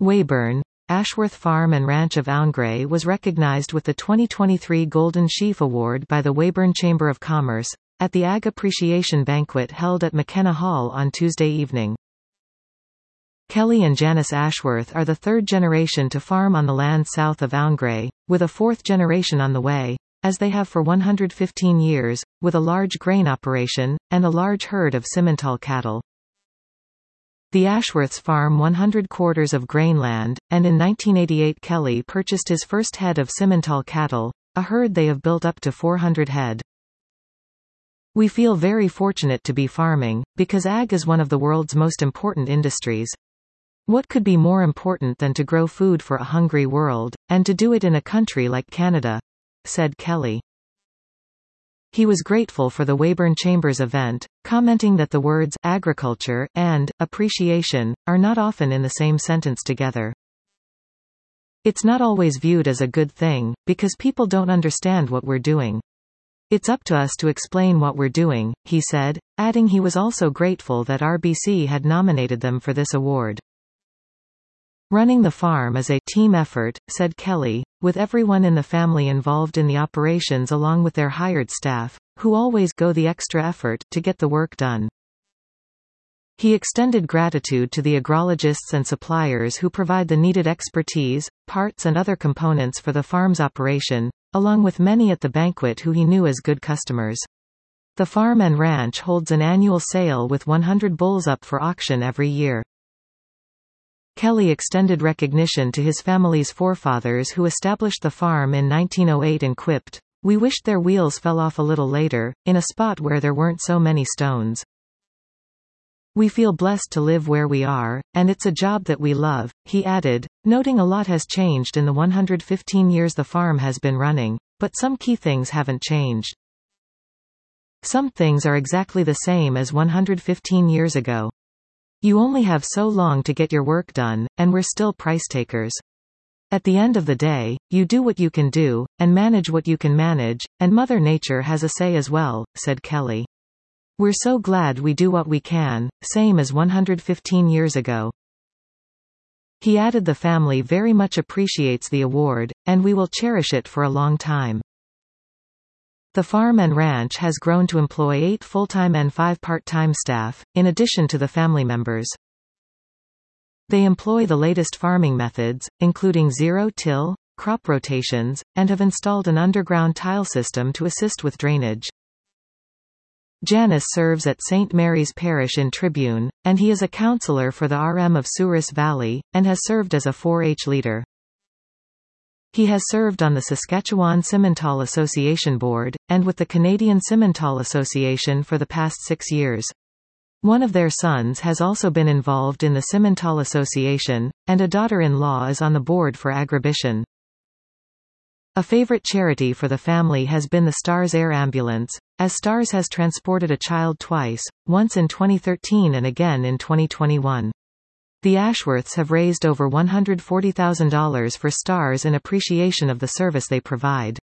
Weyburn, Ashworth Farm and Ranch of Aungray was recognized with the 2023 Golden Sheaf Award by the Weyburn Chamber of Commerce, at the Ag Appreciation Banquet held at McKenna Hall on Tuesday evening. Kelly and Janice Ashworth are the third generation to farm on the land south of Aungray, with a fourth generation on the way, as they have for 115 years, with a large grain operation, and a large herd of Simmental cattle. The Ashworths farm 100 quarters of grain land, and in 1988 Kelly purchased his first head of Simmental cattle, a herd they have built up to 400 head. We feel very fortunate to be farming, because ag is one of the world's most important industries. What could be more important than to grow food for a hungry world, and to do it in a country like Canada? Said Kelly. He was grateful for the Weyburn Chambers event, commenting that the words agriculture and appreciation are not often in the same sentence together. It's not always viewed as a good thing, because people don't understand what we're doing. It's up to us to explain what we're doing, he said, adding he was also grateful that RBC had nominated them for this award. Running the farm is a team effort, said Kelly, with everyone in the family involved in the operations along with their hired staff, who always go the extra effort to get the work done. He extended gratitude to the agrologists and suppliers who provide the needed expertise, parts and other components for the farm's operation, along with many at the banquet who he knew as good customers. The farm and ranch holds an annual sale with 100 bulls up for auction every year. Kelly extended recognition to his family's forefathers who established the farm in 1908 and quipped, "We wished their wheels fell off a little later, in a spot where there weren't so many stones. We feel blessed to live where we are, and it's a job that we love," he added, noting a lot has changed in the 115 years the farm has been running, but some key things haven't changed. Some things are exactly the same as 115 years ago. You only have so long to get your work done, and we're still price takers. At the end of the day, you do what you can do, and manage what you can manage, and Mother Nature has a say as well, said Kelly. We're so glad we do what we can, same as 115 years ago. He added the family very much appreciates the award, and we will cherish it for a long time. The farm and ranch has grown to employ 8 full-time and 5 part-time staff, in addition to the family members. They employ the latest farming methods, including zero-till, crop rotations, and have installed an underground tile system to assist with drainage. Janice serves at St. Mary's Parish in Tribune, and he is a counselor for the RM of Souris Valley, and has served as a 4-H leader. He has served on the Saskatchewan Simmental Association Board, and with the Canadian Simmental Association for the past 6 years. One of their sons has also been involved in the Simmental Association, and a daughter-in-law is on the board for Agribition. A favorite charity for the family has been the Stars Air Ambulance, as Stars has transported a child twice, once in 2013 and again in 2021. The Ashworths have raised over $140,000 for Stars in appreciation of the service they provide.